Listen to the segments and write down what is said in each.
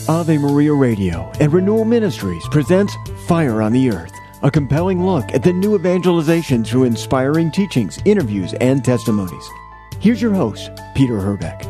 Ave Maria Radio and Renewal Ministries presents Fire on the Earth, a compelling look at the new evangelization through inspiring teachings, interviews, and testimonies. Here's your host, Peter Herbeck.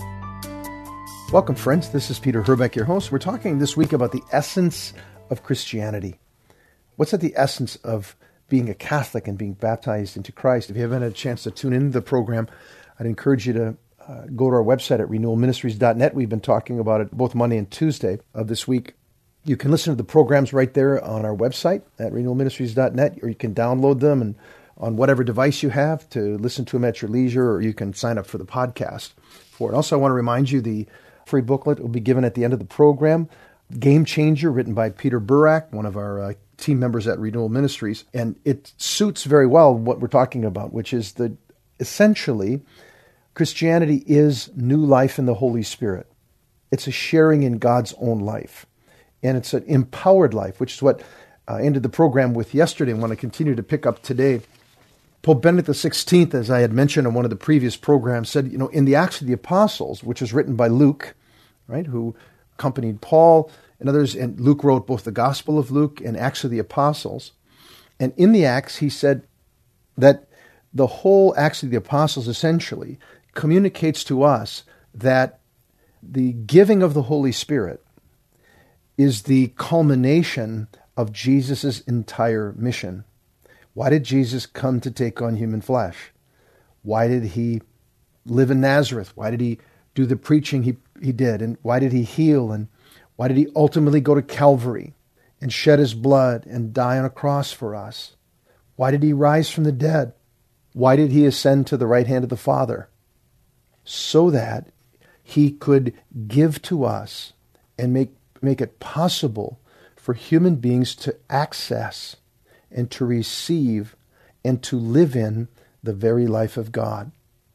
Welcome, friends. This is Peter Herbeck, your host. We're talking this week about the essence of Christianity. What's at the essence of being a Catholic and being baptized into Christ? If you haven't had a chance to tune into the program, I'd encourage you to go to our website at renewalministries.net. We've been talking about it both Monday and Tuesday of this week. You can listen to the programs right there on our website at renewalministries.net, or you can download them and on whatever device you have to listen to them at your leisure, or you can sign up for the podcast for it. Also, I want to remind you the free booklet will be given at the end of the program, Game Changer, written by Peter Burak, one of our team members at Renewal Ministries. And it suits very well what we're talking about, which is that essentially Christianity is new life in the Holy Spirit. It's a sharing in God's own life. And it's an empowered life, which is what I ended the program with yesterday and want to continue to pick up today. Pope Benedict XVI, as I had mentioned in one of the previous programs, said, in the Acts of the Apostles, which was written by Luke, right, who accompanied Paul and others, and Luke wrote both the Gospel of Luke and Acts of the Apostles. And in the Acts, he said that the whole Acts of the Apostles essentially communicates to us that the giving of the Holy Spirit is the culmination of Jesus' entire mission. Why did Jesus come to take on human flesh? Why did he live in Nazareth? Why did he do the preaching he did? And why did he heal? And why did he ultimately go to Calvary and shed his blood and die on a cross for us? Why did he rise from the dead? Why did he ascend to the right hand of the Father? So that he could give to us and make it possible for human beings to access and to receive and to live in the very life of God,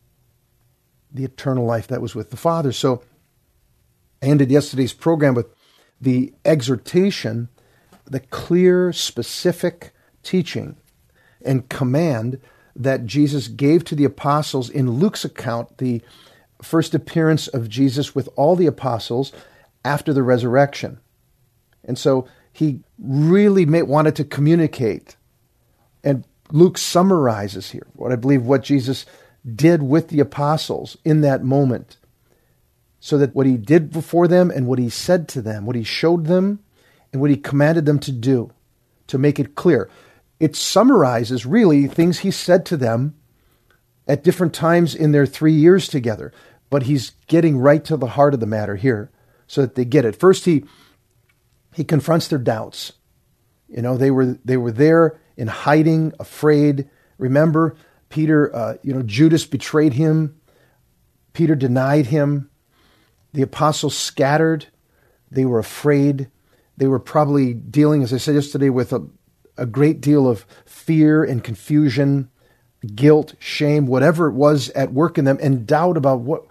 the eternal life that was with the Father. So I ended yesterday's program with the exhortation, the clear, specific teaching and command that Jesus gave to the apostles in Luke's account, the first appearance of Jesus with all the apostles after the resurrection. And so he really wanted to communicate. And Luke summarizes here what Jesus did with the apostles in that moment, so that what he did before them and what he said to them, what he showed them and what he commanded them to do, to make it clear. It summarizes really things he said to them at different times in their 3 years together. But he's getting right to the heart of the matter here so that they get it. First, he confronts their doubts. They were there in hiding, afraid. Remember, Peter, Judas betrayed him. Peter denied him. The apostles scattered. They were afraid. They were probably dealing, as I said yesterday, with a great deal of fear and confusion, guilt, shame, whatever it was at work in them, and doubt about what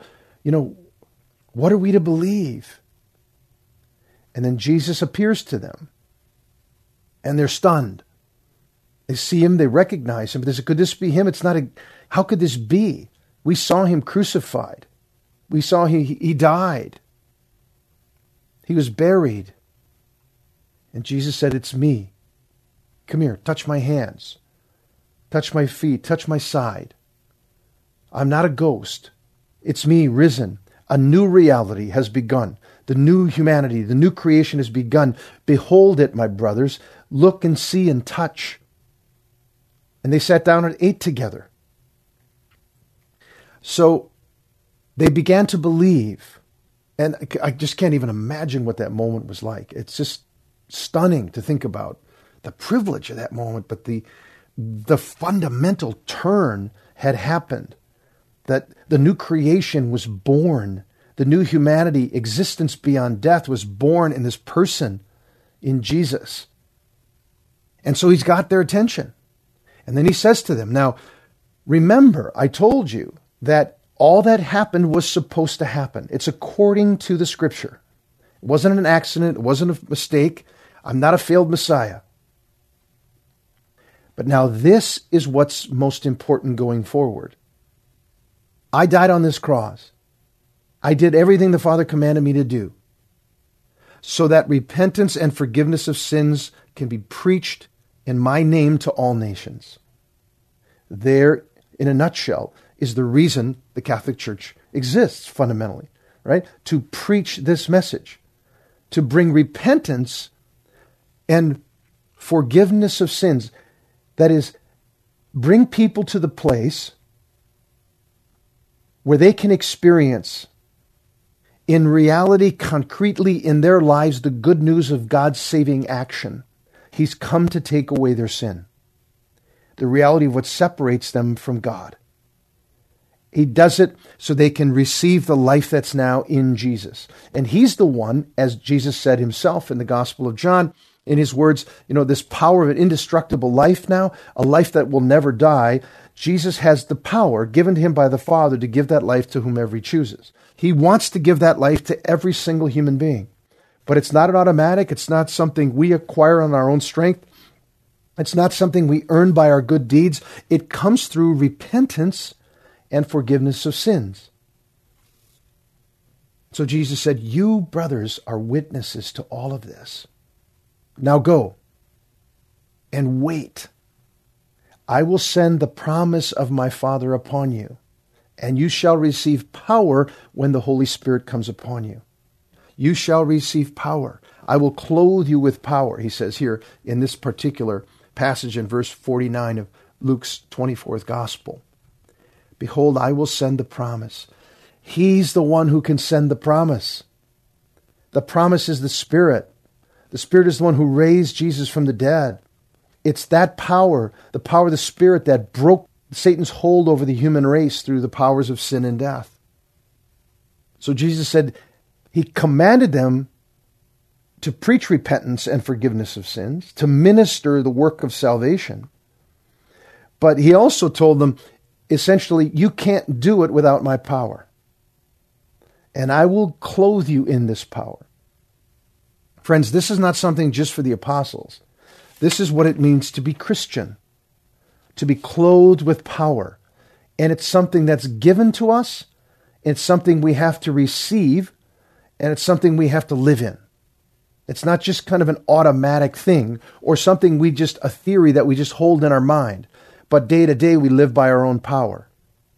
are we to believe? And then Jesus appears to them, and they're stunned. They see him, they recognize him, but they say, could this be him? How could this be? We saw him crucified. We saw he died. He was buried. And Jesus said, it's me. Come here, touch my hands, touch my feet, touch my side. I'm not a ghost. It's me, risen. A new reality has begun. The new humanity, the new creation has begun. Behold it, my brothers. Look and see and touch. And they sat down and ate together. So they began to believe. And I just can't even imagine what that moment was like. It's just stunning to think about the privilege of that moment, but the fundamental turn had happened, that the new creation was born, the new humanity, existence beyond death, was born in this person, in Jesus. And so he's got their attention. And then he says to them, now, remember, I told you that all that happened was supposed to happen. It's according to the Scripture. It wasn't an accident. It wasn't a mistake. I'm not a failed Messiah. But now this is what's most important going forward. I died on this cross. I did everything the Father commanded me to do. so that repentance and forgiveness of sins can be preached in my name to all nations. There, in a nutshell, is the reason the Catholic Church exists fundamentally, right? To preach this message, to bring repentance and forgiveness of sins. That is, bring people to the place where they can experience in reality, concretely in their lives, the good news of God's saving action. He's come to take away their sin. The reality of what separates them from God. He does it so they can receive the life that's now in Jesus. And He's the one, as Jesus said Himself in the Gospel of John, in His words, this power of an indestructible life now, a life that will never die. Jesus has the power given to Him by the Father to give that life to whomever He chooses. He wants to give that life to every single human being. But it's not an automatic. It's not something we acquire on our own strength. It's not something we earn by our good deeds. It comes through repentance and forgiveness of sins. So Jesus said, you brothers are witnesses to all of this. Now go and wait. I will send the promise of my Father upon you, and you shall receive power when the Holy Spirit comes upon you. You shall receive power. I will clothe you with power, He says here in this particular passage in verse 49 of Luke's 24th Gospel. Behold, I will send the promise. He's the one who can send the promise. The promise is the Spirit. The Spirit is the one who raised Jesus from the dead. It's that power, the power of the Spirit, that broke Satan's hold over the human race through the powers of sin and death. So Jesus said He commanded them to preach repentance and forgiveness of sins, to minister the work of salvation. But He also told them, essentially, you can't do it without my power. And I will clothe you in this power. Friends, this is not something just for the apostles. This is what it means to be Christian, to be clothed with power. And it's something that's given to us. It's something we have to receive, and it's something we have to live in. It's not just kind of an automatic thing or something a theory that we just hold in our mind. But day to day we live by our own power.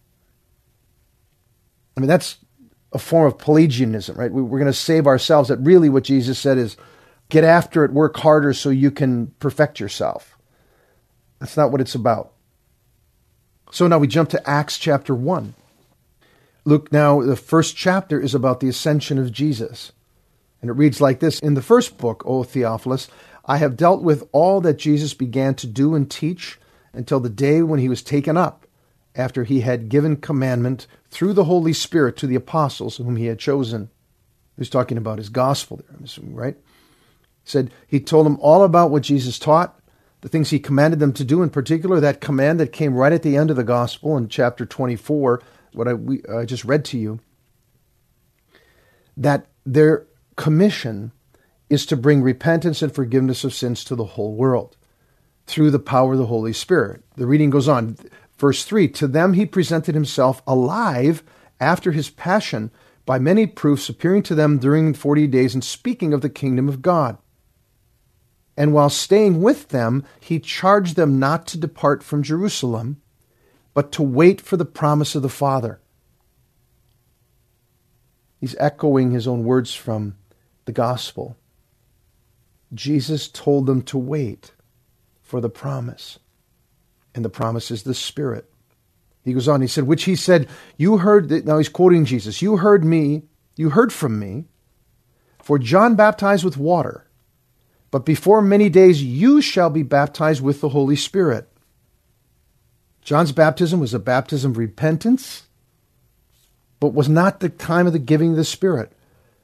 I mean, that's a form of Pelagianism, right? We're going to save ourselves. That really what Jesus said is, get after it, work harder so you can perfect yourself. That's not what it's about. So now we jump to Acts chapter 1. Luke, now the first chapter is about the ascension of Jesus. And it reads like this: in the first book, O Theophilus, I have dealt with all that Jesus began to do and teach until the day when He was taken up, after He had given commandment through the Holy Spirit to the apostles whom He had chosen. He's talking about His gospel there, I'm assuming, right? Said He told them all about what Jesus taught, the things He commanded them to do, in particular that command that came right at the end of the gospel in chapter 24, what I just read to you, that their commission is to bring repentance and forgiveness of sins to the whole world through the power of the Holy Spirit. The reading goes on. Verse 3, to them He presented Himself alive after His passion by many proofs, appearing to them during 40 days and speaking of the kingdom of God. And while staying with them, He charged them not to depart from Jerusalem, but to wait for the promise of the Father. He's echoing His own words from the gospel. Jesus told them to wait for the promise. And the promise is the Spirit. He goes on, He said, which He said, you heard, now He's quoting Jesus, you heard from me, for John baptized with water, but before many days you shall be baptized with the Holy Spirit. John's baptism was a baptism of repentance, but was not the time of the giving of the Spirit.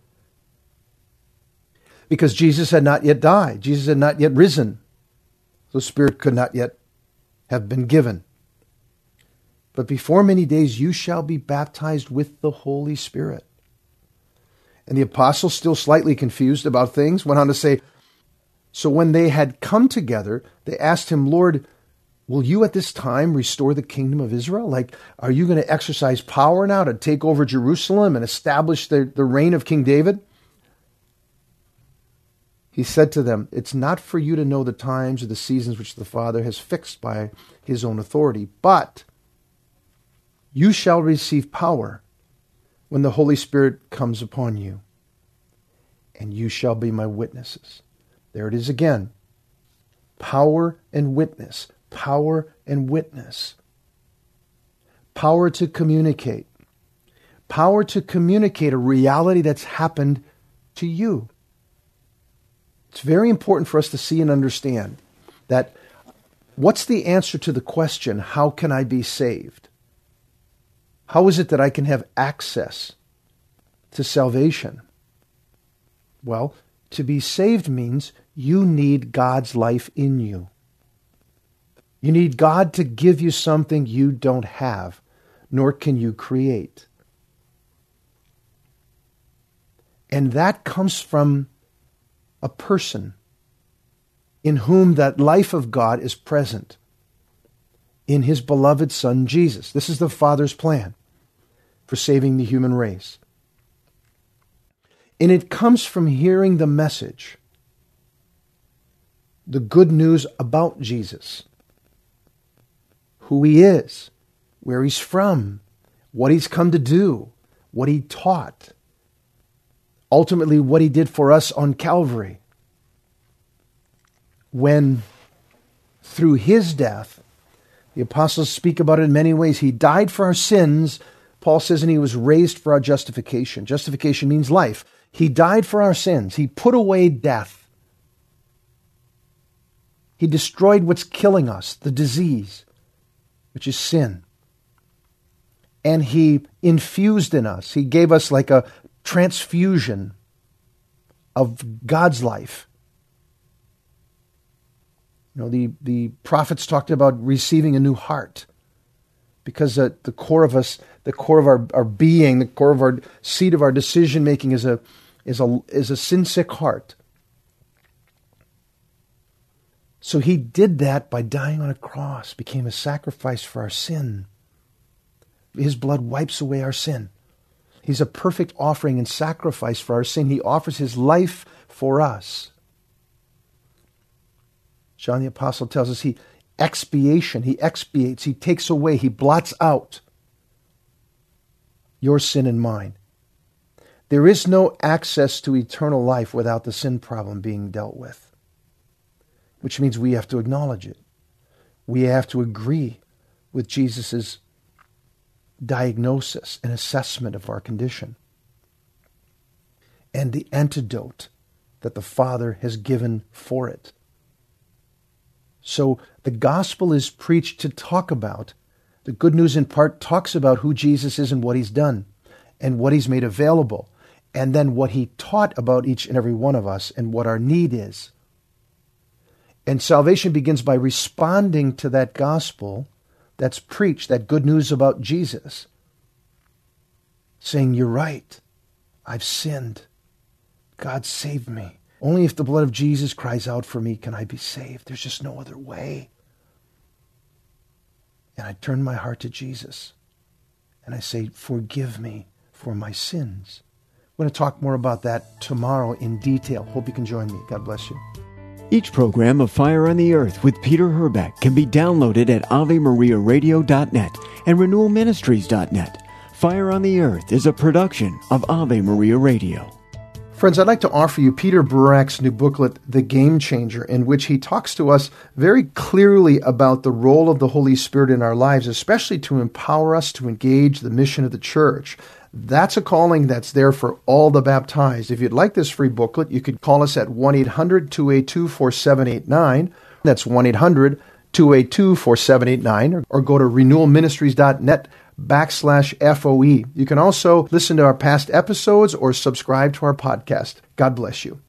Because Jesus had not yet died. Jesus had not yet risen. The Spirit could not yet have been given. But before many days you shall be baptized with the Holy Spirit. And the apostles, still slightly confused about things, went on to say, so when they had come together, they asked Him, Lord, will you at this time restore the kingdom of Israel? Like, are you going to exercise power now to take over Jerusalem and establish the reign of King David? He said to them, "It's not for you to know the times or the seasons which the Father has fixed by his own authority, but you shall receive power when the Holy Spirit comes upon you, and you shall be my witnesses." There it is again. Power and witness. Power and witness. Power to communicate. Power to communicate a reality that's happened to you. It's very important for us to see and understand that what's the answer to the question, how can I be saved? How is it that I can have access to salvation? Well, to be saved means you need God's life in you. You need God to give you something you don't have, nor can you create. And that comes from a person in whom that life of God is present, in his beloved Son, Jesus. This is the Father's plan for saving the human race. And it comes from hearing the message, the good news about Jesus, who he is, where he's from, what he's come to do, what he taught, ultimately what he did for us on Calvary, when through his death, the apostles speak about it in many ways, he died for our sins. Paul says, and he was raised for our justification. Justification means life. He died for our sins. He put away death. He destroyed what's killing us, the disease, which is sin. And he infused in us. He gave us like a transfusion of God's life. You know, the prophets talked about receiving a new heart, because at the core of us, the core of our being, the core of our seat of our decision making is a sin-sick heart. So he did that by dying on a cross, became a sacrifice for our sin. His blood wipes away our sin. He's a perfect offering and sacrifice for our sin. He offers his life for us. John the Apostle tells us he expiates, he takes away, he blots out your sin and mine. There is no access to eternal life without the sin problem being dealt with, which means we have to acknowledge it. We have to agree with Jesus' diagnosis and assessment of our condition, and the antidote that the Father has given for it. So the gospel is preached to talk about, the good news in part talks about who Jesus is and what he's done and what he's made available, and then what he taught about each and every one of us and what our need is. And salvation begins by responding to that gospel that's preached, that good news about Jesus, saying, you're right, I've sinned. God save me. Only if the blood of Jesus cries out for me can I be saved. There's just no other way. And I turn my heart to Jesus and I say, forgive me for my sins. We're going to talk more about that tomorrow in detail. Hope you can join me. God bless you. Each program of Fire on the Earth with Peter Herbeck can be downloaded at AveMariaRadio.net and RenewalMinistries.net. Fire on the Earth is a production of Ave Maria Radio. Friends, I'd like to offer you Peter Burak's new booklet, The Game Changer, in which he talks to us very clearly about the role of the Holy Spirit in our lives, especially to empower us to engage the mission of the church. That's a calling that's there for all the baptized. If you'd like this free booklet, you could call us at 1-800-282-4789. That's 1-800-282-4789, or go to renewalministries.net/FOE. You can also listen to our past episodes or subscribe to our podcast. God bless you.